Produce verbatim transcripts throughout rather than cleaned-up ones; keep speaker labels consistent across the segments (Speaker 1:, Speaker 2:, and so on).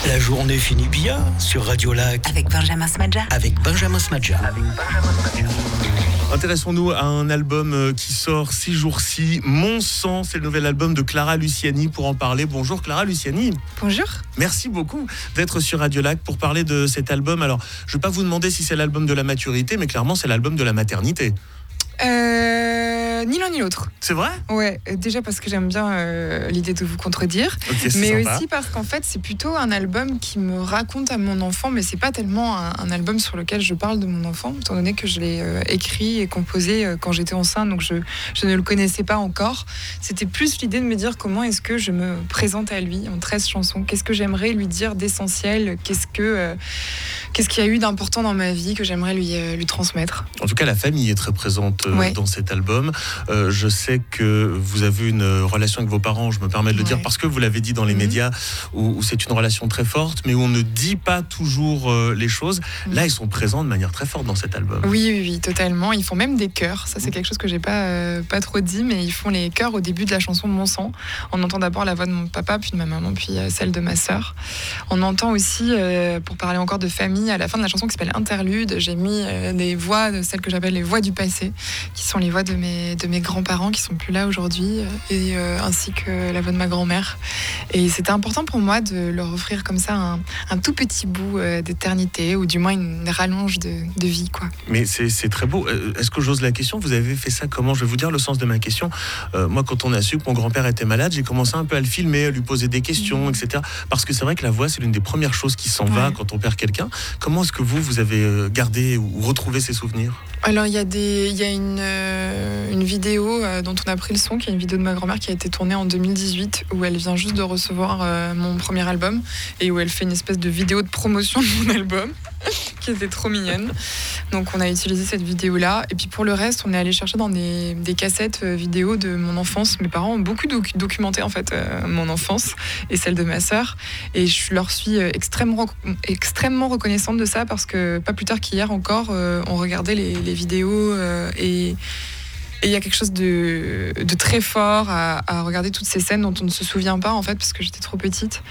Speaker 1: La journée finit bien sur Radio Lac.
Speaker 2: Avec Benjamin Smadja.
Speaker 1: Avec Benjamin Smadja. Avec Benjamin Smadja.
Speaker 3: Intéressons-nous à un album qui sort ces jours-ci. Mon sang, c'est le nouvel album de Clara Luciani. Pour en parler, bonjour Clara Luciani.
Speaker 4: Bonjour.
Speaker 3: Merci beaucoup d'être sur Radio Lac pour parler de cet album. Alors, je ne vais pas vous demander si c'est l'album de la maturité, mais clairement, c'est l'album de la maternité.
Speaker 4: Euh, ni l'un ni l'autre.
Speaker 3: C'est vrai ?
Speaker 4: Ouais, déjà parce que j'aime bien euh, l'idée de vous contredire,
Speaker 3: okay,
Speaker 4: mais
Speaker 3: sympa.
Speaker 4: Aussi parce qu'en fait c'est plutôt un album qui me raconte à mon enfant, mais c'est pas tellement un, un album sur lequel je parle de mon enfant, étant donné que je l'ai euh, écrit et composé euh, quand j'étais enceinte, donc je, je ne le connaissais pas encore. C'était plus l'idée de me dire comment est-ce que je me présente à lui en treize chansons, qu'est-ce que j'aimerais lui dire d'essentiel, qu'est-ce que euh, qu'est-ce qu'il y a eu d'important dans ma vie que j'aimerais lui, euh, lui transmettre.
Speaker 3: En tout cas, la famille est très présente euh,
Speaker 4: ouais.
Speaker 3: dans cet album. Euh, je sais que vous avez une relation avec vos parents, je me permets de le ouais. dire, parce que vous l'avez dit dans les mmh. médias, où, où c'est une relation très forte, mais où on ne dit pas toujours euh, les choses. Mmh. Là, ils sont présents de manière très forte dans cet album.
Speaker 4: Oui, oui, oui, totalement. Ils font même des chœurs. Ça, c'est mmh. quelque chose que j'ai pas, euh, pas trop dit, mais ils font les chœurs au début de la chanson Mon sang. On entend d'abord la voix de mon papa, puis de ma maman, puis euh, celle de ma sœur. On entend aussi, euh, pour parler encore de famille, à la fin de la chanson qui s'appelle Interlude, j'ai mis euh, des voix, de celles que j'appelle les voix du passé, qui sont les voix de mes, de mes grands-parents qui sont plus là aujourd'hui, et euh, ainsi que la voix de ma grand-mère. Et c'était important pour moi de leur offrir comme ça un, un tout petit bout euh, d'éternité, ou du moins une rallonge de, de vie, quoi.
Speaker 3: Mais c'est, c'est très beau. Est-ce que j'ose la question ? Vous avez fait ça comment ? Je vais vous dire le sens de ma question. Euh, moi, quand on a su que mon grand-père était malade, j'ai commencé un peu à le filmer, à lui poser des questions, mmh. et cetera. Parce que c'est vrai que la voix, c'est l'une des premières choses qui s'en ouais. va quand on perd quelqu'un. Comment est-ce que vous, vous avez gardé ou retrouvé ces souvenirs ?
Speaker 4: Alors, il y a, des, il y a une, euh, une vidéo euh, dont on a pris le son, qui est une vidéo de ma grand-mère qui a été tournée en deux mille dix-huit, où elle vient juste de recevoir euh, mon premier album, et où elle fait une espèce de vidéo de promotion de mon album, qui était trop mignonne. Donc, on a utilisé cette vidéo-là. Et puis, pour le reste, on est allé chercher dans des, des cassettes euh, vidéo de mon enfance. Mes parents ont beaucoup doc- documenté, en fait, euh, mon enfance et celle de ma sœur. Et je leur suis euh, extrêmement, extrêmement reconnaissante de ça, parce que pas plus tard qu'hier encore, euh, on regardait les, les vidéos euh, et... Et il y a quelque chose de, de très fort à, à regarder toutes ces scènes dont on ne se souvient pas, en fait, parce que j'étais trop petite.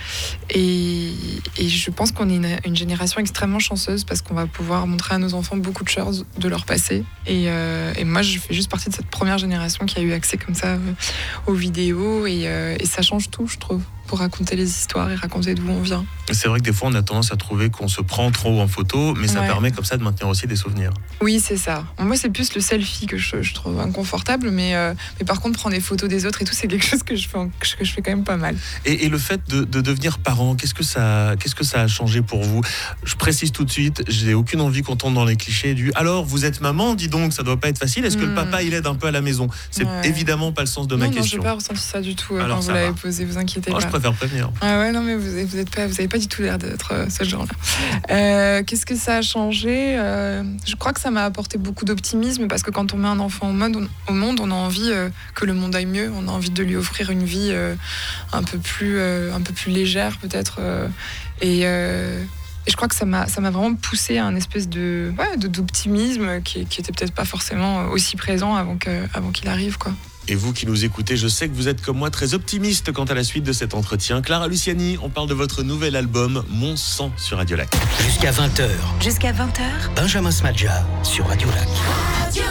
Speaker 4: Et, et je pense qu'on est une, une génération extrêmement chanceuse, parce qu'on va pouvoir montrer à nos enfants beaucoup de choses de leur passé. Et, euh, et moi, je fais juste partie de cette première génération qui a eu accès comme ça euh, aux vidéos. Et, euh, et ça change tout, je trouve, pour raconter les histoires et raconter d'où on vient.
Speaker 3: C'est vrai que des fois, on a tendance à trouver qu'on se prend trop en photo, mais ça ouais. permet comme ça de maintenir aussi des souvenirs.
Speaker 4: Oui, c'est ça. Moi, c'est plus le selfie que je, je trouve inconfortable, mais, euh, mais par contre, prendre des photos des autres et tout, c'est quelque chose que je fais, en, que je fais quand même pas mal.
Speaker 3: Et, et le fait de, de devenir parent, qu'est-ce que, ça, qu'est-ce que ça a changé pour vous ? Je précise tout de suite, j'ai aucune envie qu'on tombe dans les clichés du « Alors, vous êtes maman, dis donc, ça doit pas être facile. Est-ce mmh. que le papa, il aide un peu à la maison ?» C'est ouais. évidemment pas le sens de
Speaker 4: non,
Speaker 3: ma
Speaker 4: non,
Speaker 3: question.
Speaker 4: Non, j'ai pas ressenti ça du tout euh,
Speaker 3: Alors,
Speaker 4: quand vous l'avez posé, vous inquiétez
Speaker 3: oh,
Speaker 4: pas.
Speaker 3: Je préfère prévenir.
Speaker 4: Ah ouais, non, mais vous n'avez vous pas, vous avez pas du tout l'air d'être euh, ce genre-là. Euh, qu'est-ce que ça a changé ? euh, Je crois que ça m'a apporté beaucoup d'optimisme, parce que quand on met un enfant au monde, on, au monde, on a envie euh, que le monde aille mieux. On a envie de lui offrir une vie euh, un peu plus, euh, un peu plus légère, peut-être. Euh, et, euh, et je crois que ça m'a, ça m'a vraiment poussé à un espèce de, ouais, de d'optimisme qui, qui était peut-être pas forcément aussi présent avant que, avant qu'il arrive, quoi.
Speaker 3: Et vous qui nous écoutez, je sais que vous êtes comme moi très optimiste quant à la suite de cet entretien. Clara Luciani, on parle de votre nouvel album Mon sang sur Radio Lac.
Speaker 1: Jusqu'à vingt heures.
Speaker 2: Jusqu'à vingt heures.
Speaker 1: Benjamin Smadja sur Radio Lac.
Speaker 2: Radio